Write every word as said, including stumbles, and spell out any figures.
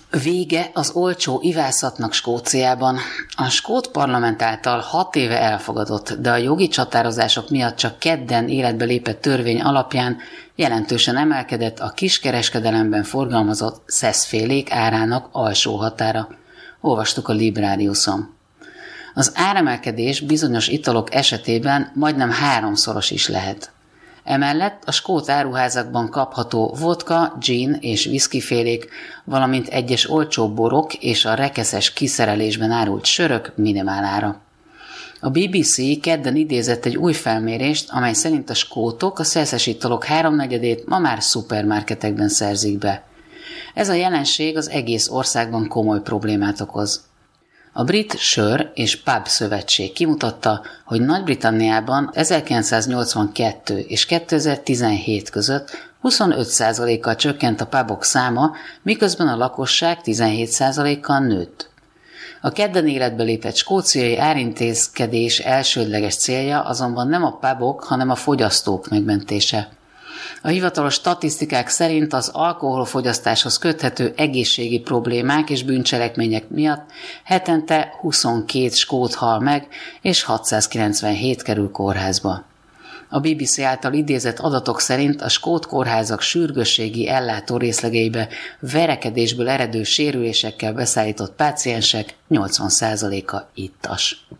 Vége az olcsó ivászatnak Skóciában. A skót parlament által hat éve elfogadott, de a jogi csatározások miatt csak kedden életbe lépett törvény alapján jelentősen emelkedett a kiskereskedelemben forgalmazott szeszfélék árának alsó határa. Olvastuk a Librariuson. Az áremelkedés bizonyos italok esetében majdnem háromszoros is lehet. Emellett a skót áruházakban kapható vodka, gin és whiskyfélék, valamint egyes olcsó borok és a rekeszes kiszerelésben árult sörök minimálára. A bé bé cé kedden idézett egy új felmérést, amely szerint a skótok a szeszes italok háromnegyedét ma már szupermarketekben szerzik be. Ez a jelenség az egész országban komoly problémát okoz. A Brit Sör és Pub Szövetség kimutatta, hogy Nagy-Britanniában ezerkilencszáznyolcvankettő és kétezer-tizenhét között huszonöt százalékkal csökkent a pubok száma, miközben a lakosság tizenhét százalékkal nőtt. A kedden életbe lépett skóciai árintézkedés elsődleges célja azonban nem a pubok, hanem a fogyasztók megmentése. A hivatalos statisztikák szerint az alkoholfogyasztáshoz köthető egészségi problémák és bűncselekmények miatt hetente huszonkét skót hal meg, és hatszázkilencvenhét kerül kórházba. A bé bé cé által idézett adatok szerint a skót kórházak sürgősségi ellátó részlegeibe verekedésből eredő sérülésekkel beszállított páciensek nyolcvan százaléka ittas.